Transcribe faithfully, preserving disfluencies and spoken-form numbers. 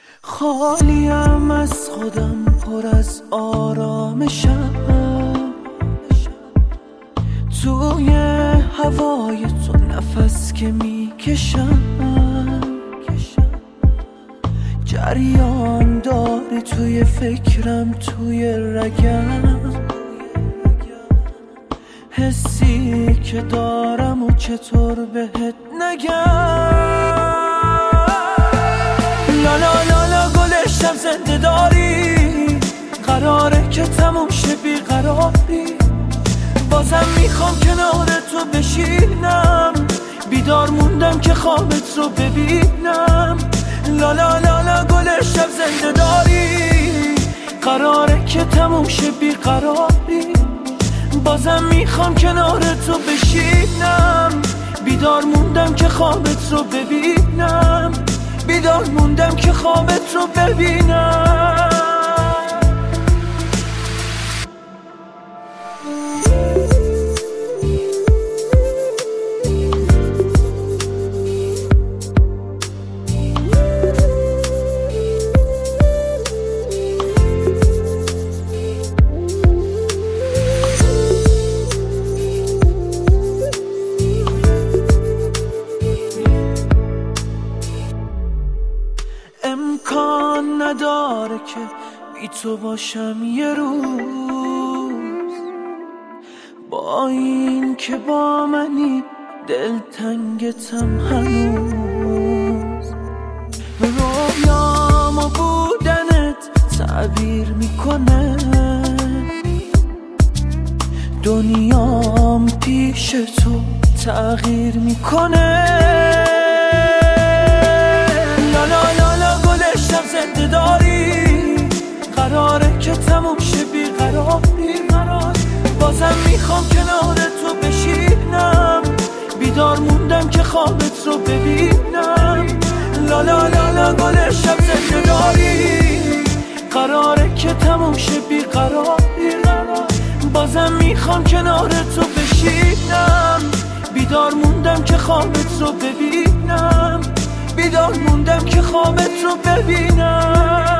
خالیم از خودم، پر از آرامشم، توی هوای تو نفس که میکشم، جریان داری توی فکرم، توی رگم، حسی که دارم و چطور بهت نگم. لالا لالا گلشم زنده داری، قراره که تموم شه بیقراری، بازم میخوام کنار تو بشینم، بیدار موندم که خوابت رو ببینم. لالا لالا گلشم زنده داری، قراره که تموم شه بیقراری، بازم میخوام کنار تو بشینم، بیدار موندم که خوابت رو ببینم، بیدار موندم که خوابت رو ببینم. امکان نداره که بی تو باشم یه روز، با این که با منی دلتنگتم هنوز، رویام و بودنت تعبیر میکنه، دنیام پیش تو تغییر میکنه. زنده داری، قراره که تموم شه بیقراری، بازم میخوام کنار تو بشینم، بیدار موندم که خوابت رو ببینم. لالا لالا گل شب زنده داری، قراره که تموم شه بیقراری، بازم میخوام کنار تو بشینم، بیدار موندم که خوابت رو ببینم، بیدار موندم که خوابت رو ببینم.